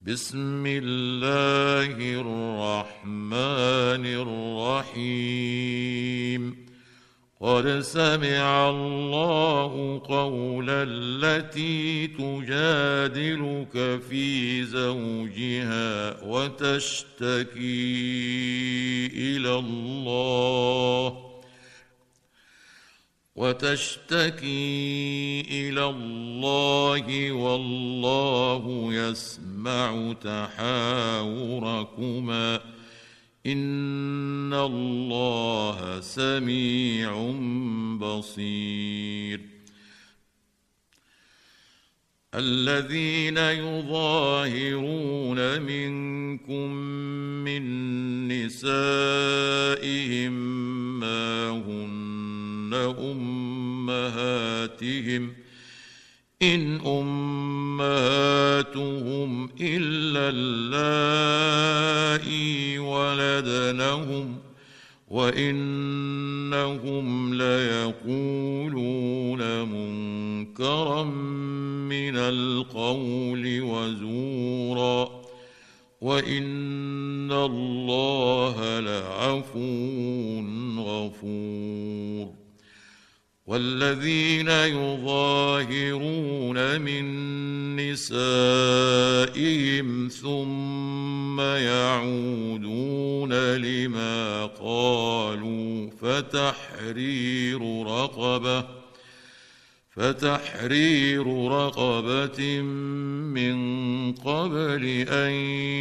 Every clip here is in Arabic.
بسم الله الرحمن الرحيم. قد سمع الله قول التي تجادلك في زوجها وتشتكي إلى الله والله يسمع تحاوركما إن الله سميع بصير. الذين يظاهرون منكم من نسائهم ما هن أمهاتهم إن أمهاتهم إلا اللائي ولدنهم وإنهم ليقولون منكرا من القول وزورا وإن الله لعفو غفور. والذين يظاهرون من نسائهم ثم يعودون لما قالوا فتحرير رقبة من قبل أن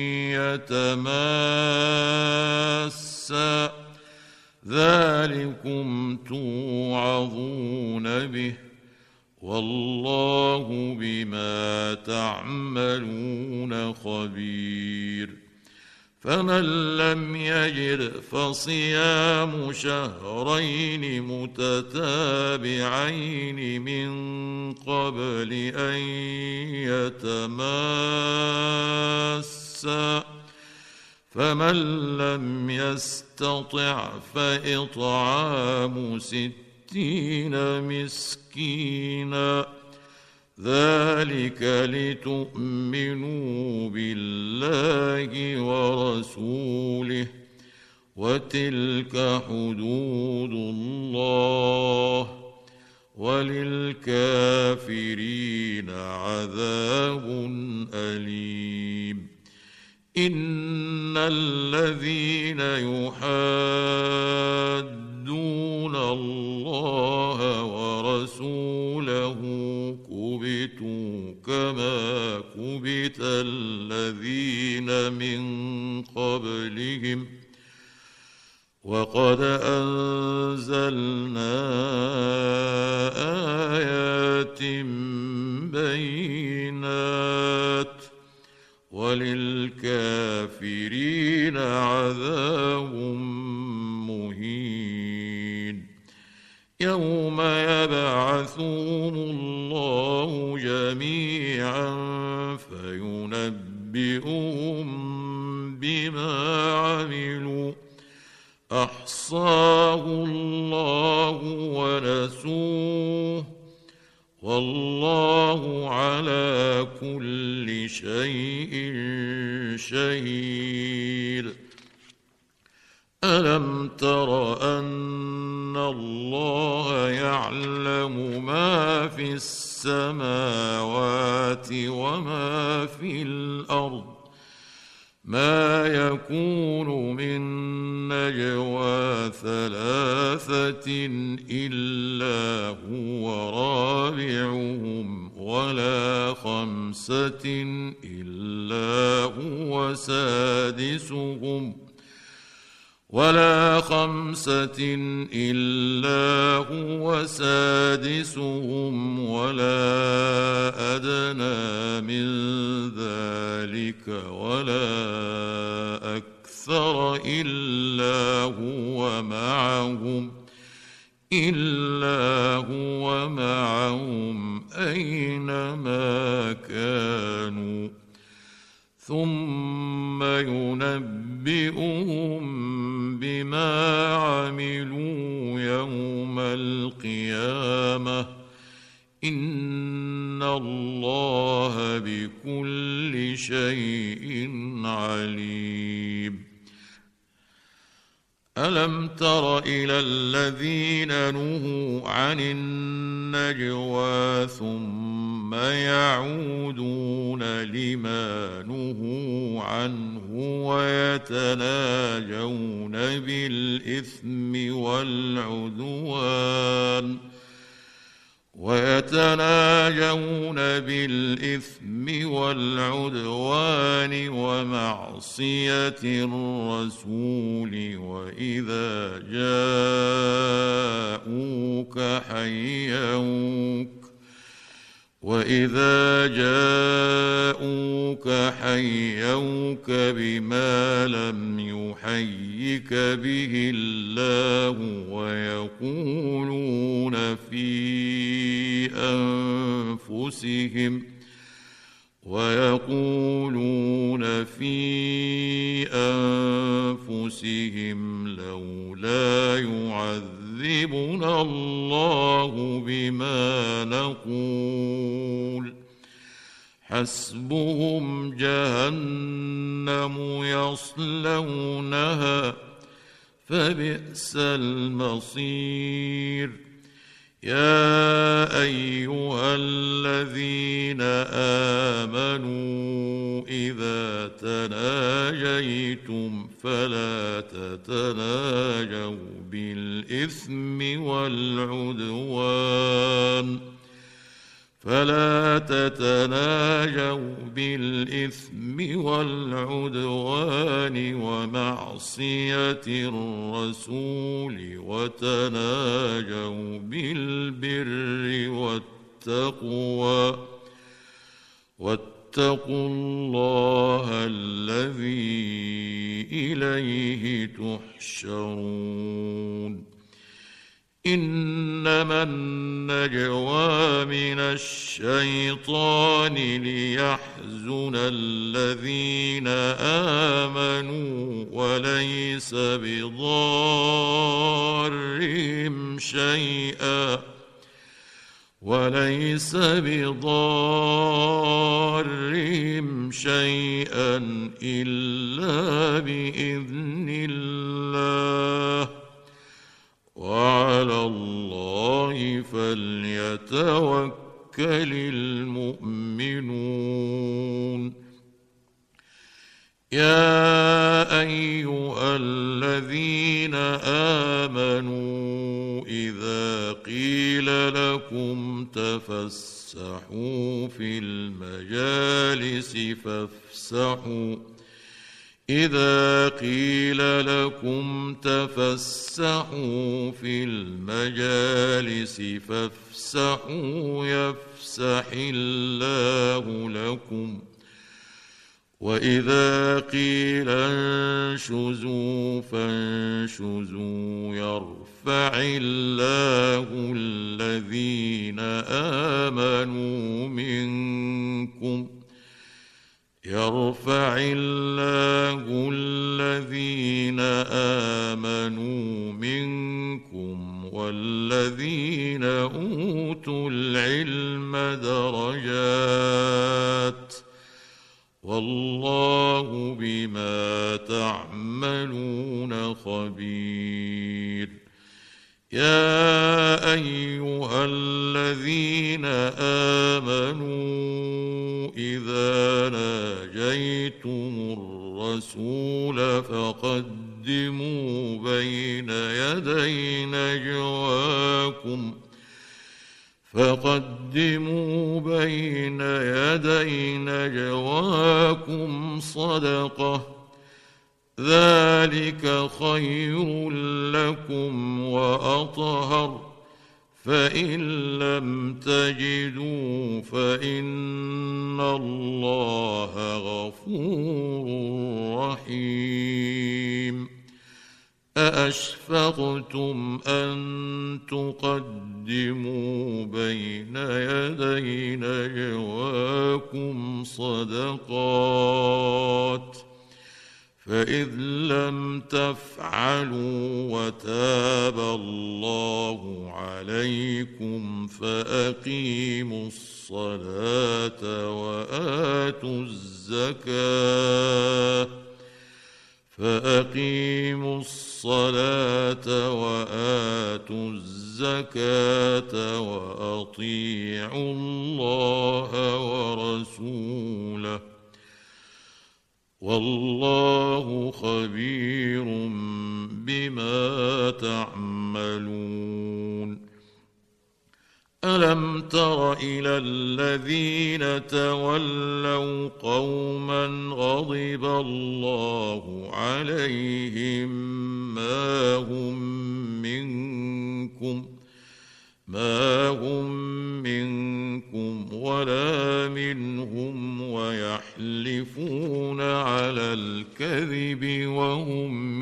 يتماسا ذلكم توعظون به والله بما تعملون خبير. فمن لم يجد فصيام شهرين متتابعين من قبل أن يتماسا فمن لم يستطع فإطعام 60 مسكينا ذلك لتؤمنوا بالله ورسوله وتلك حدود الله وللكافرين عذاب أليم. إن الذين يحادون الله ورسوله كبتوا كما كبت الذين من قبلهم وقد أنزلنا آيات بينات وللكافرين عذاب مهين. يوم يبعثهم الله جميعا فينبئهم بما عملوا أحصاه الله ونسوه والله على كل شيء شهيد. ألم تر أن الله يعلم ما في السماوات وما في الأرض ما يكون من نجوى 3 إلا هو رابعهم ولا 5 إلا هو سادسهم ولا أدنى من ذلك ولا أكثر إلا هو معهم أينما كانوا ثم ينبئهم بما عملوا يوم القيامة إن الله بكل شيء عليم. ألم تر إلى الذين نهوا عن النجوى ثم يعودون لما نهوا عنه ويتناجون بالإثم والعدوان ومعصية الرسول وإذا جاءوك حيوك بما لم يحيك به الله ويقولون في أنفسهم لولا يعذبنا الله بما نقول حسبهم جهنم يصلونها فبئس المصير. يا أيها الذين آمنوا إذا تناجيتم فلا تتناجوا بالإثم والعدوان ومعصية الرسول وتناجوا بالبر والتقوى واتقوا الله الذي إليه تحشرون. إنما النجوى من الشيطان ليحزن الذين آمنوا وليس بضارهم شيئا إلا بإذن الله وعلى الله فليتوكل المؤمنون. يا أيها الذين آمنوا إذا قيل لكم تفسحوا في المجالس فافسحوا يفسح الله لكم وإذا قيل انشزوا فانشزوا يرفع الله الذين آمنوا منكم والذين أوتوا العلم درجات والله بما تعملون خبير. يا أيها الذين آمنوا إذا ناجيتم الرسول فقدموا بين يدي نجواكم صدقة ذلك خير لكم وأطهر فإن لم تجدوا فإن الله غفور رحيم. أأشفقتم أن تقدموا بين يدي نجواكم صدقات فإذ لم تفعلوا وتاب الله عليكم فأقيموا الصلاة الصلاة وآتوا الزكاة فأقيموا الصلاة وآتوا الزكاة وأطيعوا الله ورسوله والله خبير بما تعملون. ألم تر إلى الذين تولوا قوما غضب الله عليهم ما هم منكم ولا منهم ويحلفون على الكذب وهم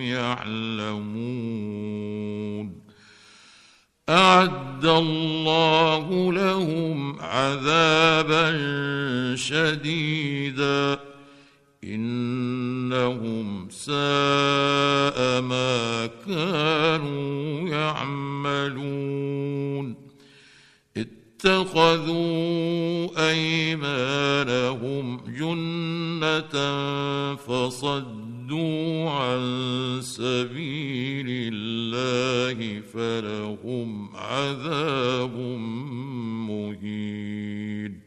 يعلمون. أعد الله لهم عذابا شديدا إنهم ساء ما كانوا يعملون. اتخذوا أيمانهم جنة فصدوا عن سبيل الله فلهم عذاب مهين.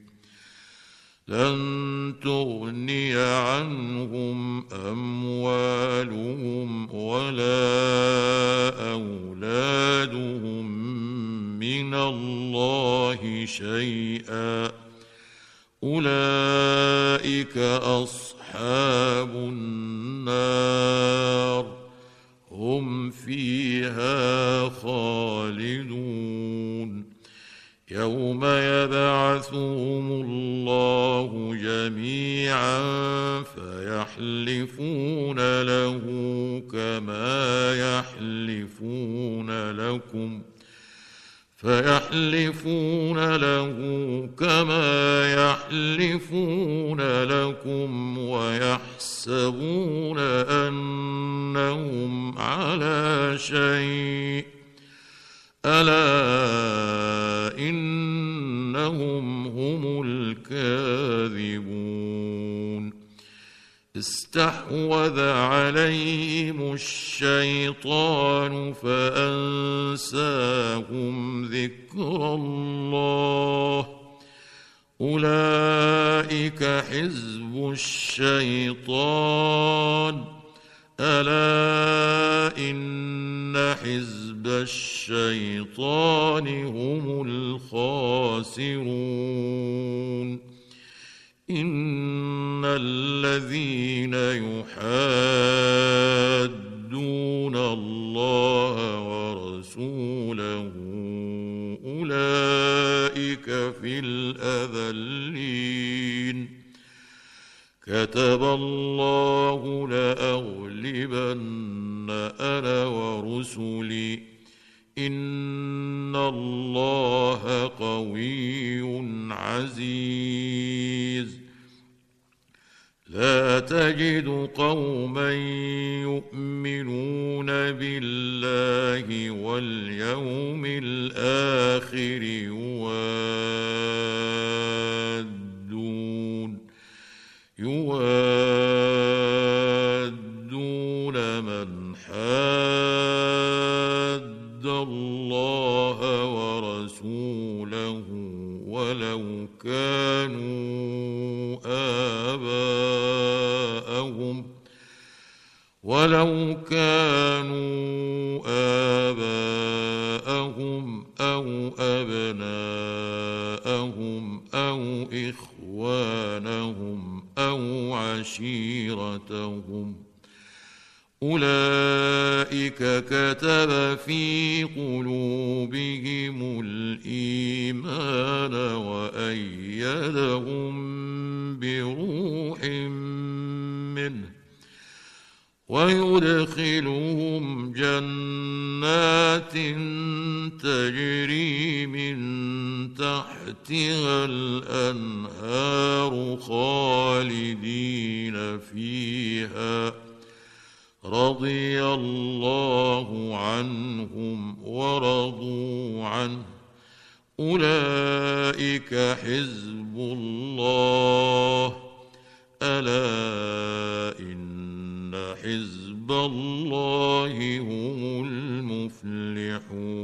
لن تغني عنهم أموالهم ولا أولادهم من الله شيئا أولئك أصحاب النار هم فيها خالدون. يوم يبعثهم الله جميعا فيحلفون له كما يحلفون لكم ويحسبون أنهم على شيء ألا إنهم هم الكاذبون. استحوذ عليهم الشيطان فأنساهم ذكر الله أولئك حزب الشيطان ألا إن حزب الشيطان هم الخاسرون. إن الذين يحادون الله ورسوله أولئك في الأذلين. كتب الله لأغلبن أنا ورسلي إن الله قوي عزيز. لا تجد قوما يؤمنون بالله واليوم الآخر يوادون من حاد الله ورسوله ولو كانوا آباءهم أو أبناءهم أو إخوانهم أو عشيرتهم أولئك كتب في قلوبهم الإيمان وأيدهم بروح منه ويدخلهم جنات تجري من تحتها الأنهار خالدين فيها رضي الله عنهم ورضوا عنه أولئك حزب الله ألا إن حزب الله هم المفلحون